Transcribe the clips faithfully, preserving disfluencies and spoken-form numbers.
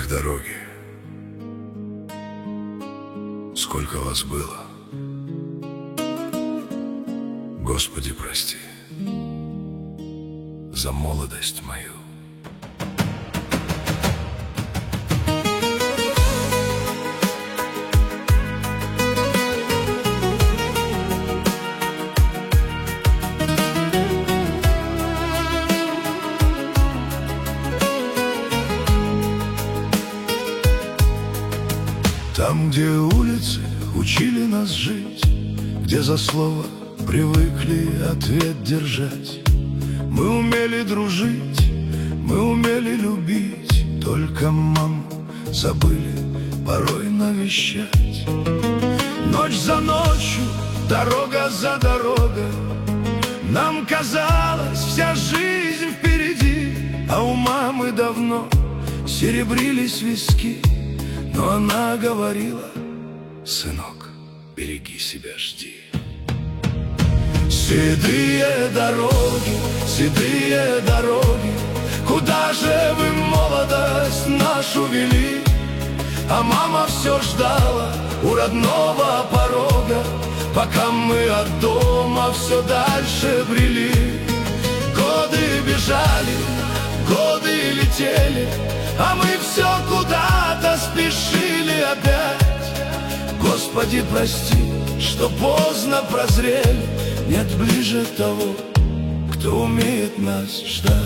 Эх, дороги, сколько вас было. Господи, прости за молодость мою. Там, где улицы учили нас жить, где за слово привыкли ответ держать, мы умели дружить, мы умели любить, только маму забыли порой навещать. Ночь за ночью, дорога за дорогой, нам казалось, вся жизнь впереди, а у мамы давно серебрились виски. Но она говорила: сынок, береги себя, жди. Седые дороги, седые дороги, куда же вы молодость нашу вели? А мама все ждала у родного порога, пока мы от дома все дальше брели. Годы бежали, годы летели, а мы все куда-то спешили опять. Господи, прости, что поздно прозрели, нет ближе того, кто умеет нас ждать.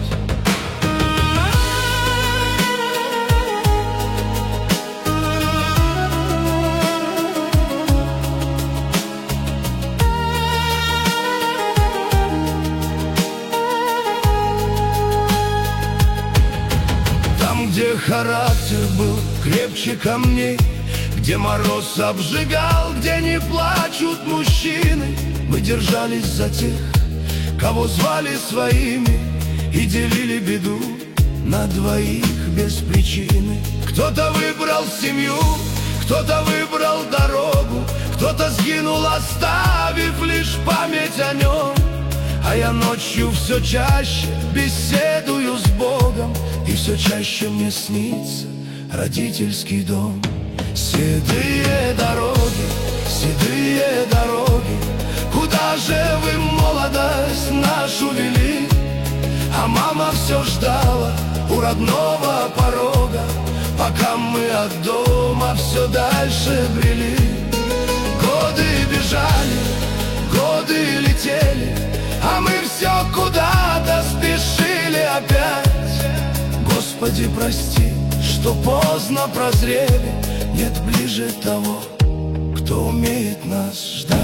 Где характер был крепче камней, где мороз обжигал, где не плачут мужчины, мы держались за тех, кого звали своими, и делили беду на двоих без причины. Кто-то выбрал семью, кто-то выбрал дорогу, кто-то сгинул, оставив лишь память о нем. А я ночью все чаще беседую с Богом, и все чаще мне снится родительский дом. Седые дороги, седые дороги, куда же вы молодость нашу вели? А мама все ждала у родного порога, пока мы от дома все дальше брели. Годы бежали, годы летели, а мы все куда-то спешили опять. Господи, прости, что поздно прозрели, нет ближе того, кто умеет нас ждать.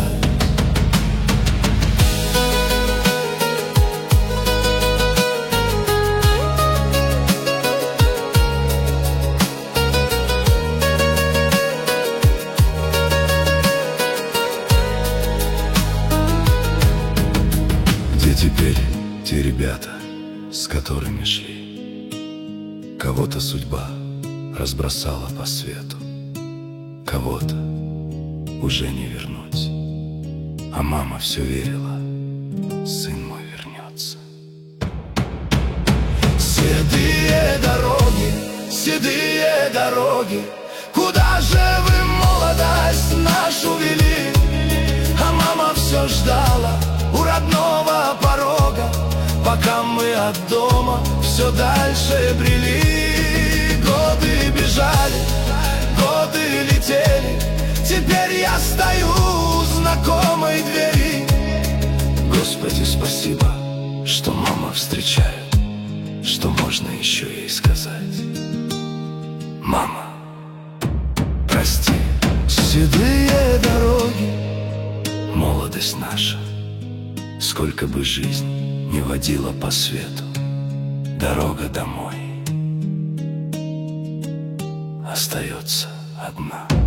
Где теперь те ребята, с которыми шли? Кого-то судьба разбросала по свету, кого-то уже не вернуть. А мама все верила: сын мой вернется. Седые дороги, седые дороги, куда же вы молодость нашу вели? А мама все ждала у родного порога, пока мы от дома все дальше брели. Годы бежали, годы летели, теперь я стою у знакомой двери. Господи, спасибо, что мама встречает, что можно еще ей сказать: мама, прости. Седые дороги, молодость наша, сколько бы жизнь не водила по свету, дорога домой остается одна.